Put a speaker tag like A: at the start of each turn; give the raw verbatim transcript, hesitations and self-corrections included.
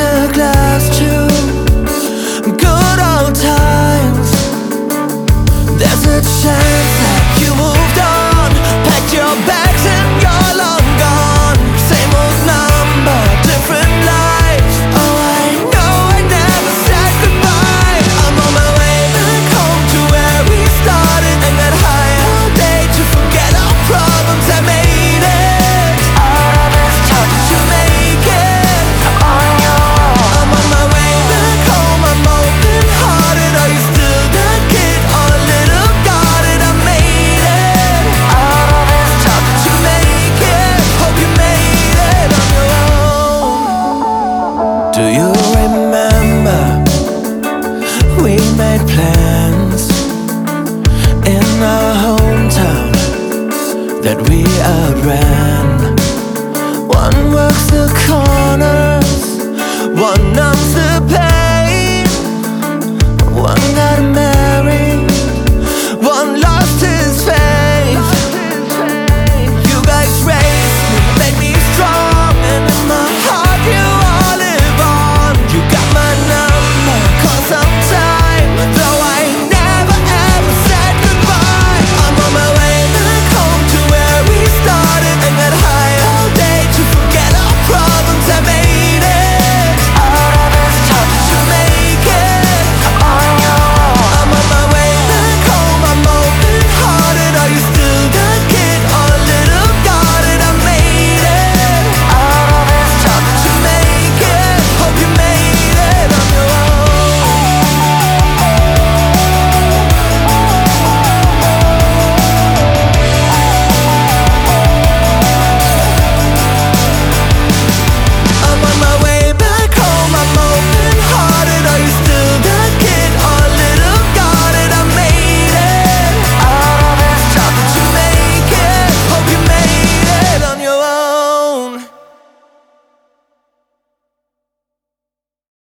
A: a glass to good old times. There's a chance that you moved on, packed your bags and you're long gone. Same old number, different life. Oh, I know I never said goodbye. I'm on my way back home to where we started, and that higher day to forget our problems. I made it out of this town. Did you make it on your own? I'm on my way back home, I'm open hearted. Are you still that kid or a little guarded? I made it out of this town. Did you make it? Hope you made it on your own. Do you remember we made plans in our hometown that we outran? One works the corner